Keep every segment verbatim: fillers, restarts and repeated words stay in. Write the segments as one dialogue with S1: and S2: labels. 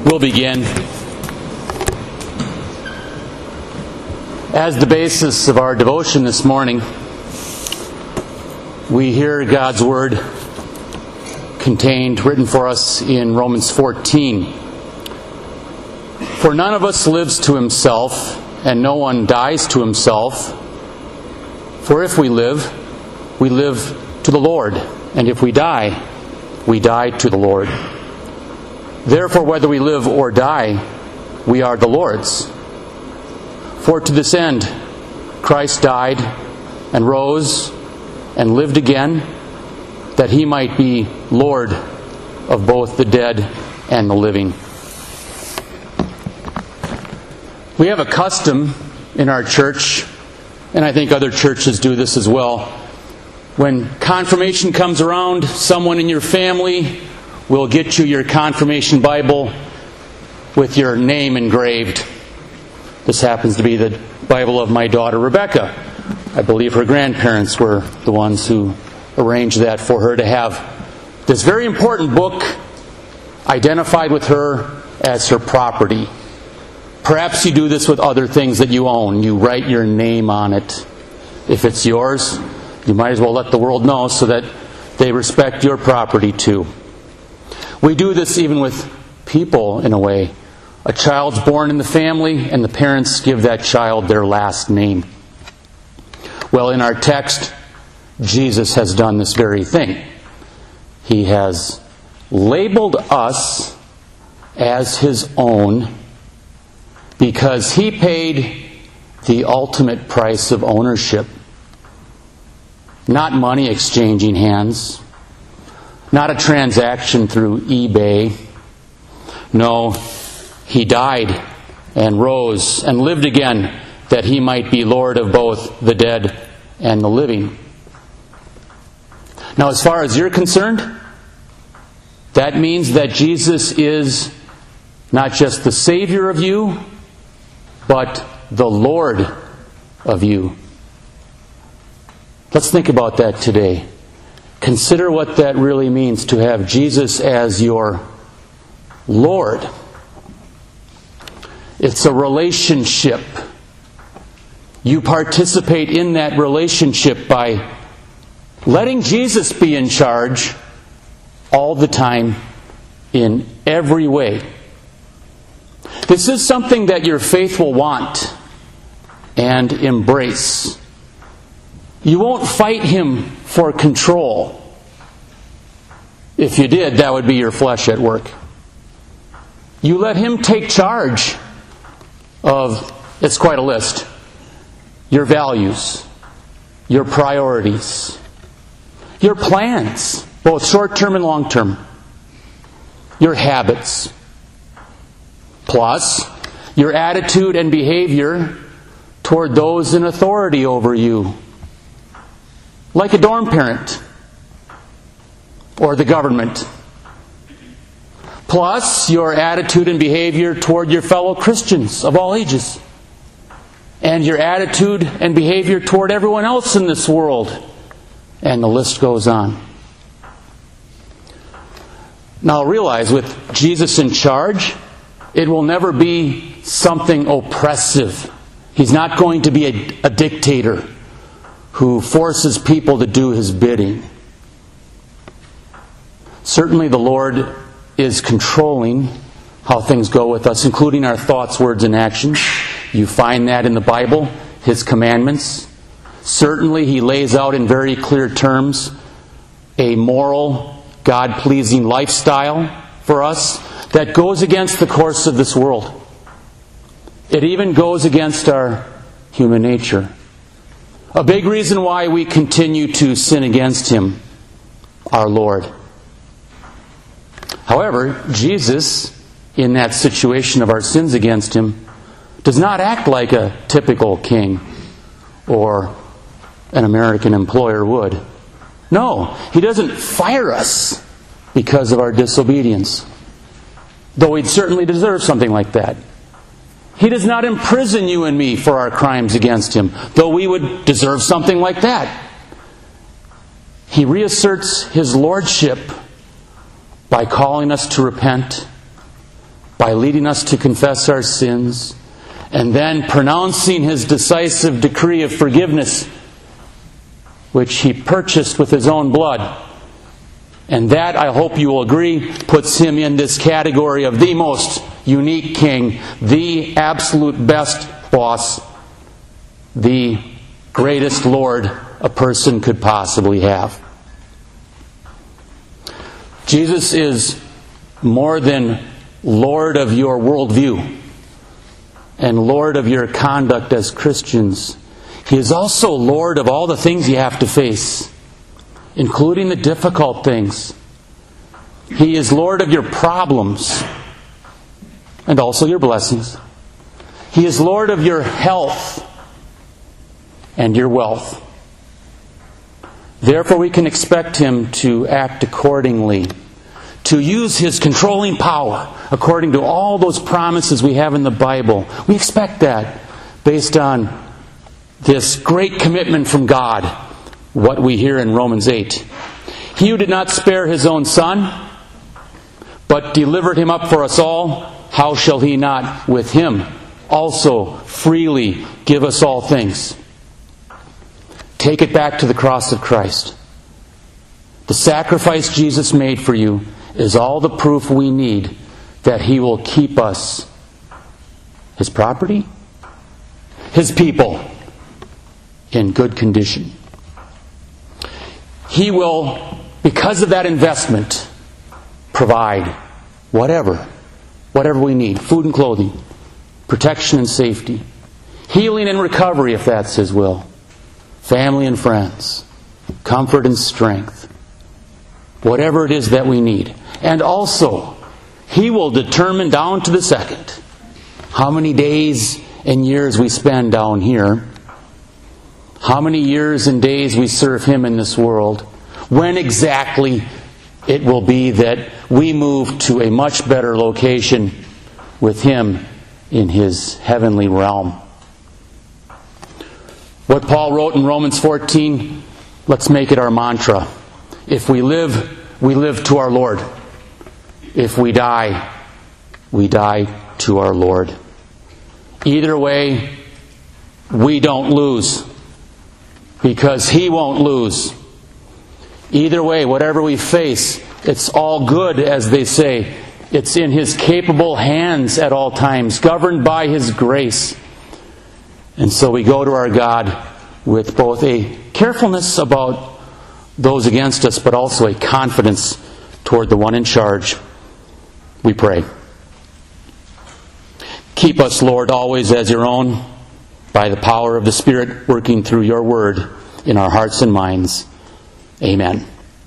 S1: We'll begin. As the basis of our devotion this morning, we hear God's Word contained, written for us in Romans fourteen. For none of us lives to himself, and no one dies to himself. For if we live, we live to the Lord, and if we die, we die to the Lord. Therefore, whether we live or die, we are the Lord's. For to this end, Christ died and rose and lived again, that he might be Lord of both the dead and the living. We have a custom in our church, and I think other churches do this as well. When confirmation comes around, someone in your family will get you your confirmation Bible with your name engraved. This happens to be the Bible of my daughter Rebecca. I believe her grandparents were the ones who arranged that for her to have this very important book identified with her as her property. Perhaps you do this with other things that you own. You write your name on it. If it's yours, you might as well let the world know so that they respect your property too. We do this even with people in a way. A child's born in the family, and the parents give that child their last name. Well, in our text, Jesus has done this very thing. He has labeled us as His own because He paid the ultimate price of ownership. Not money exchanging hands. Not a transaction through eBay. No, He died and rose and lived again that He might be Lord of both the dead and the living. Now, as far as you're concerned, that means that Jesus is not just the Savior of you, but the Lord of you. Let's think about that today. Consider what that really means to have Jesus as your Lord. It's a relationship. You participate in that relationship by letting Jesus be in charge all the time, in every way. This is something that your faith will want and embrace. You won't fight Him for control. If you did, that would be your flesh at work. You let Him take charge of, it's quite a list, your values, your priorities, your plans, both short-term and long-term, your habits, plus your attitude and behavior toward those in authority over you, like a dorm parent or the government. Plus, your attitude and behavior toward your fellow Christians of all ages. And your attitude and behavior toward everyone else in this world. And the list goes on. Now realize, with Jesus in charge, it will never be something oppressive. He's not going to be a, a dictator who forces people to do His bidding. Certainly the Lord is controlling how things go with us, including our thoughts, words, and actions. You find that in the Bible, His commandments. Certainly He lays out in very clear terms a moral, God-pleasing lifestyle for us that goes against the course of this world. It even goes against our human nature. A big reason why we continue to sin against Him, our Lord. However, Jesus, in that situation of our sins against Him, does not act like a typical king or an American employer would. No, He doesn't fire us because of our disobedience, though He'd certainly deserve something like that. He does not imprison you and me for our crimes against Him, though we would deserve something like that. He reasserts His lordship by calling us to repent, by leading us to confess our sins, and then pronouncing His decisive decree of forgiveness, which He purchased with His own blood. And that, I hope you will agree, puts Him in this category of the most unique King, the absolute best boss, the greatest Lord a person could possibly have. Jesus is more than Lord of your worldview and Lord of your conduct as Christians. He is also Lord of all the things you have to face, including the difficult things. He is Lord of your problems and also your blessings. He is Lord of your health and your wealth. Therefore, we can expect Him to act accordingly, to use His controlling power according to all those promises we have in the Bible. We expect that based on this great commitment from God, what we hear in Romans eight. He who did not spare His own Son, but delivered Him up for us all, how shall He not with Him also freely give us all things? Take it back to the cross of Christ. The sacrifice Jesus made for you is all the proof we need that He will keep us His property, His people, in good condition. He will, because of that investment, provide whatever, whatever we need. Food and clothing, protection and safety, healing and recovery if that's His will, family and friends, comfort and strength, whatever it is that we need. And also, He will determine down to the second how many days and years we spend down here, how many years and days we serve Him in this world, when exactly it will be that we move to a much better location with Him in His heavenly realm. What Paul wrote in Romans fourteen, let's make it our mantra. If we live, we live to our Lord. If we die, we die to our Lord. Either way, we don't lose, because He won't lose. Either way, whatever we face, it's all good, as they say. It's in His capable hands at all times, governed by His grace. And so we go to our God with both a carefulness about those against us, but also a confidence toward the one in charge. We pray. Keep us, Lord, always as Your own, by the power of the Spirit working through Your Word in our hearts and minds. Amen.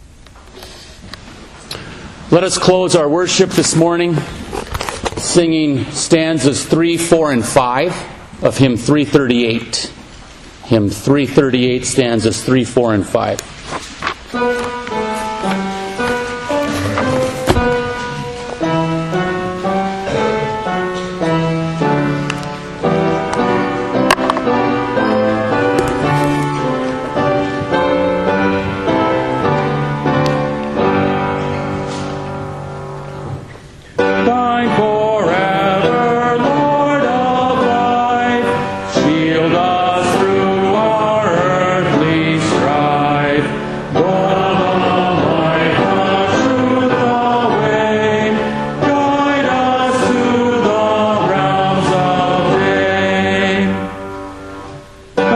S1: Let us close our worship this morning singing stanzas three, four, and five of hymn three thirty-eight. Hymn three thirty-eight, stanzas three, four, and five.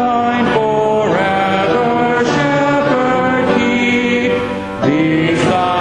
S2: These